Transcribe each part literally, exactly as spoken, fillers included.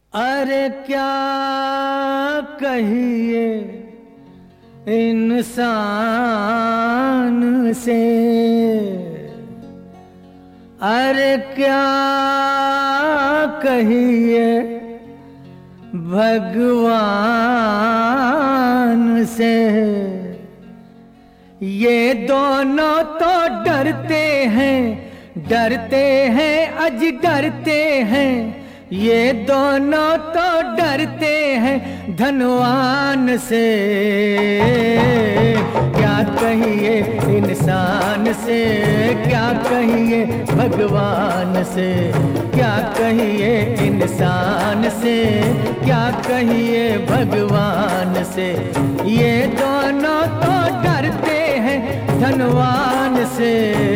अरे क्या कहिए इंसान से, अरे क्या कहिए भगवान से। ये दोनों तो डरते हैं, डरते हैं अज डरते हैं। ये दोनों तो डरते हैं धनवान से। क्या कहिए इंसान से, क्या कहिए भगवान से। क्या कहिए इंसान से, क्या कहिए भगवान से। ये दोनों तो डरते हैं धनवान से।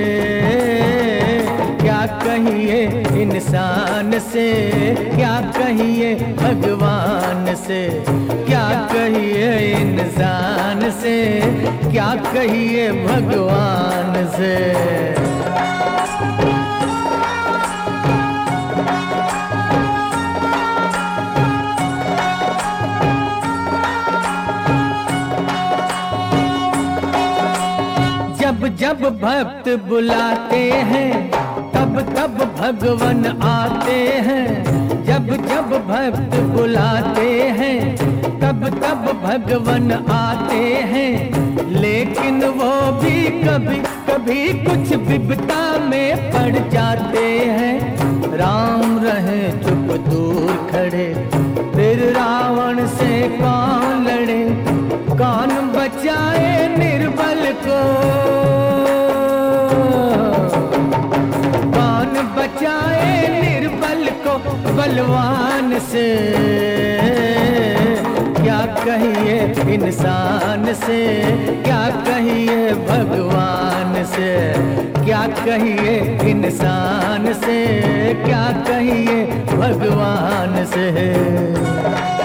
क्या कहिए इंसान से, क्या कहिए भगवान से। क्या कहिए इंसान से, क्या कहिए भगवान से। जब जब भक्त बुलाते हैं तब तब भगवान आते हैं। जब जब भक्त बुलाते हैं तब तब भगवान आते हैं। लेकिन वो भी कभी कभी कुछ विपदा में पड़ जाते हैं। राम रहे चुप दूर खड़े, फिर रावण से कौन लड़े। कौन बचाए निर्बल को, कौन बचाए निर्बल को बलवान से। क्या कहिए इंसान से, क्या कहिए भगवान से। क्या कहिए इंसान से, क्या कहिए भगवान से।